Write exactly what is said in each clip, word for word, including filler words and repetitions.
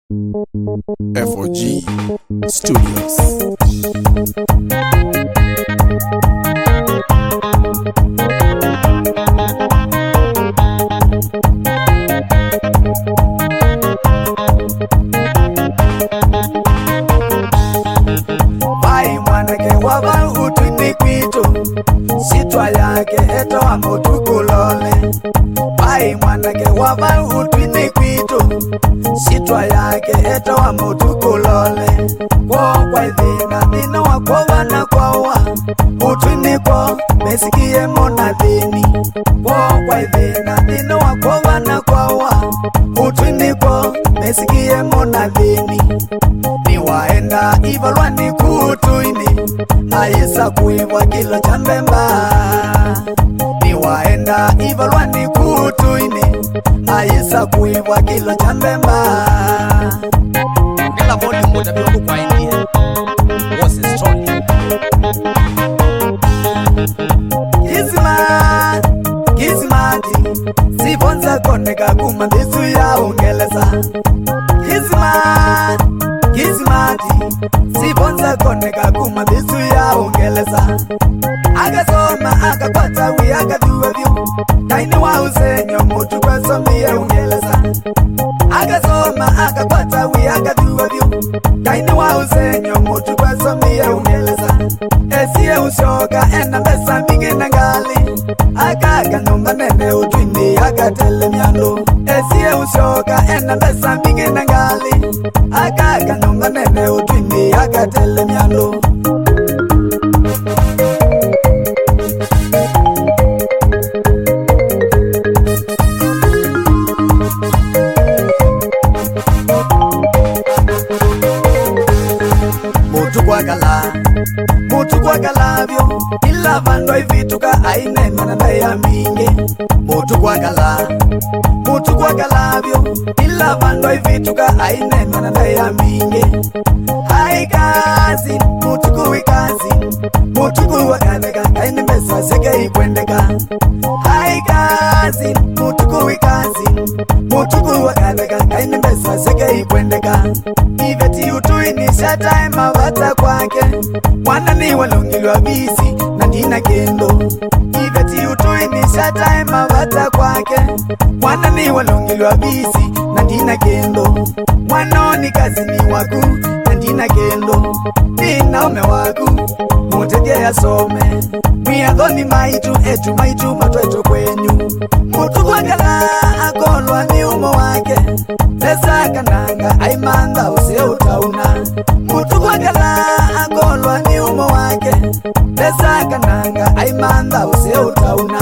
F O G Studios. Bai mwanake waba utwini kwitu, sitwa yake eto wa mutukulole. Bai mwanake waba utwini kwitu, sitwa yake eto wa mutukulole. Kwa kwa dhina dhina wakowa na kwawa, utwini kwa mesikie mona dhini. Kwa kwa dhina dhina wakowa na kwawa, utwini kwa mesikie mona dhini. Ni waenda ivalwani kutuini, aisa kuiva kilo chambemba. Ni waenda ivalwani kutuini, aisa kuiva kilo chambemba. Ngela bodi mmoja bila kwa India. Was a strong. Kisima, kisimati, sibonza koneka kumandisu ya ungeleza. Kisima, kisimati, sibonza koneka kumandisu ya ungeleza. Agasoma akakwata wi akaduwa vyu, kaini wa usenyo mutu kwa somi ya ungeleza. Agasoma akakwata wi akaduwa vyu, kaini wa usenyo mutu kwa somi ya ungeleza. Esiye ushoka ena mbesa mingi na ngali, akaga nomba nene utwini akatele miando. Esiye ushoka ena mbesa mingi na ngali, akaga nomba nene utwini akatele miando. Mutu kwa kala, mutu kwa kalavyo, ila vandwa ivituka aine manana ya mingi. Mutu kwa kala, mutu kwa kalavyo, ila vandwa ivituka aine manana ya mingi. Hai kazi, mutu kuwi kazi, mutu kuwa kadeka, kaini mesa sege ikwendeka. Hai kazi, mutu kuwi kazi, mutu kuwa kadeka, kaini mesa sege ikwendeka. Iveti utuini shatae mavata kwake, mwana ni walungilwa bisi na ndina kendo. Iveti utuini shatae mavata kwake, mwana ni walungilwa bisi na ndina kendo. Mwanoni kazi ni waku na ndina kendo, nina ume waku mutege ya some. Miadhoni maitu etu maitu matoeto kwenyu. Mutu kwa kala akolwa ni umo wake, pesa kananga aimanda use utauna. Mutu kwa kala akolwa ni umo wake, pesa kananga aimanda use utauna.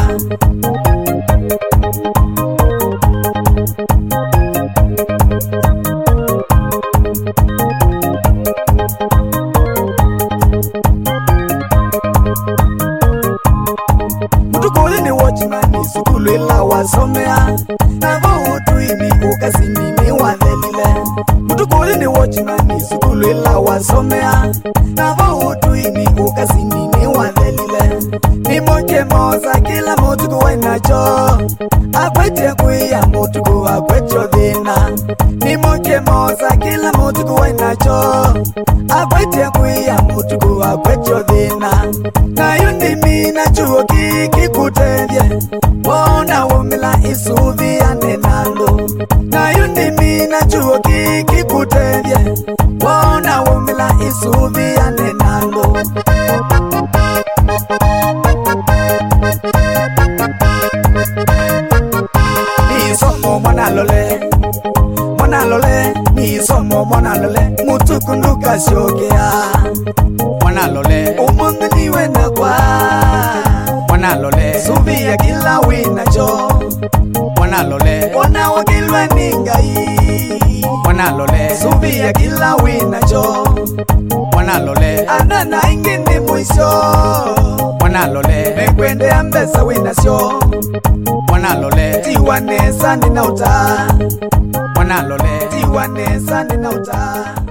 Mutu kuli ni watchman sukulu ila wasomea, navo utuini ukasini ni wadhelile. Mutu kuli ni watchman sukulu ila wasomea, navo utuini ukasini ni wadhelile. Ni moke moza kila mutu kuwa nacho, akwete kuya mutu kuwa kwecho dhina. Ni moke moza kila mutu kuwa nacho, akwete kuya mutu kuwa kwecho dhina. Na yundi mina chuo kiki kutendye, wona wumila isuvi ya nenalo. Na yundi mina chuo kiki kutendye, wona wumila isuvi ya nenalo. Ni somo mwana lole, mwana lole, ni somo mwana lole. Mutu kunduka shokea, Mwana lole, umungu niwe na kwa. mwana lole, Suvi ya kila wina cho, mwana lole, wana wakilwa ningai. mwana lole, Suvi ya kila wina cho, mwana lole, anana ingini mwisho. mwana lole, Mekwende ambesa wina syo, mwana lole, tiwa nesa nina uta. mwana lole. Tiwa nesa nina uta.